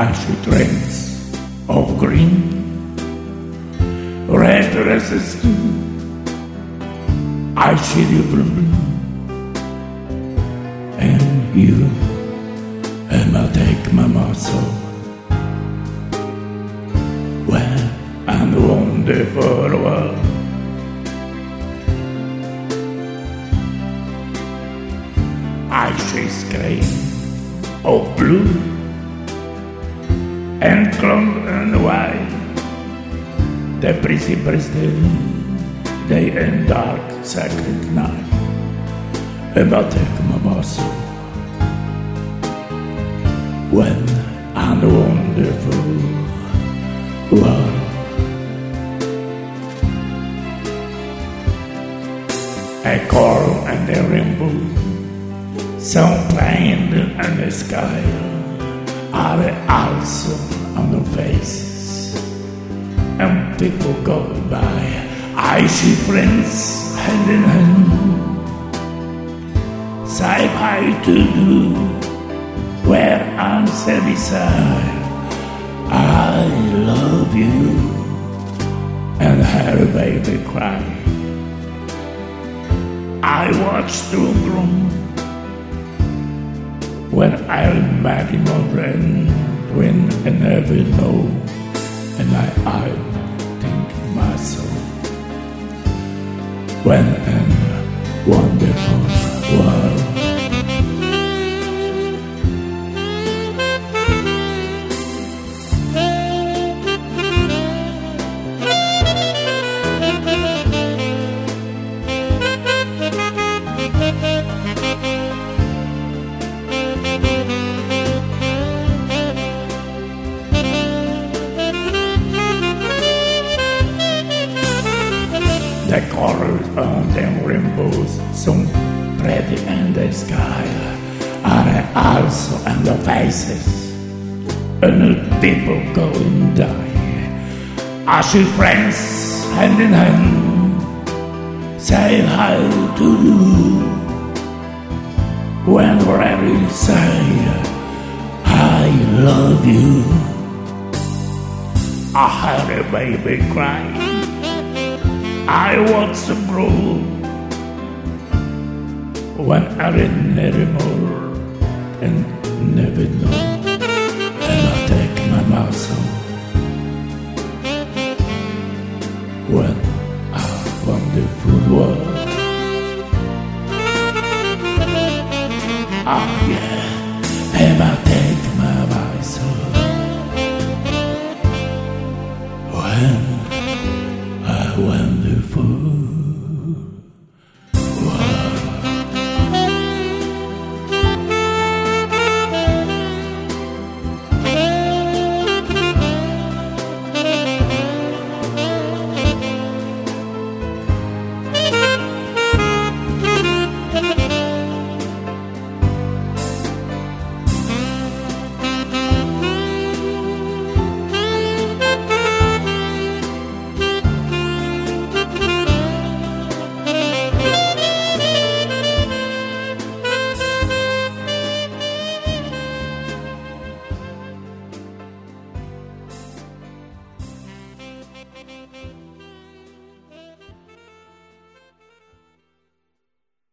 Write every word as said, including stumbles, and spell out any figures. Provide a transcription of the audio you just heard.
see trains of green, red roses too. I see you bloom, and you and I take my muscle. Well, and wonderful world. I see sky of blue and cloud and white, the breezy birthday, day and dark sacred night, and I take my muscle. When and wonderful world. A coral and a rainbow, so plain in the sky, are also on the faces, and people go by. I see friends hand in hand, say hi to you, where I'm sad beside. I love you, and her baby cry. I watched you grow when I imagine a rain, when I never know, and I, I think myself, when in a wonderful world. The colors on the rainbows, so pretty in the sky, are also on the faces, and people going die. I see friends hand in hand, say hi to you, when ready say, I love you. I heard a baby cry, I watched them grow, when I didn't anymore and never know.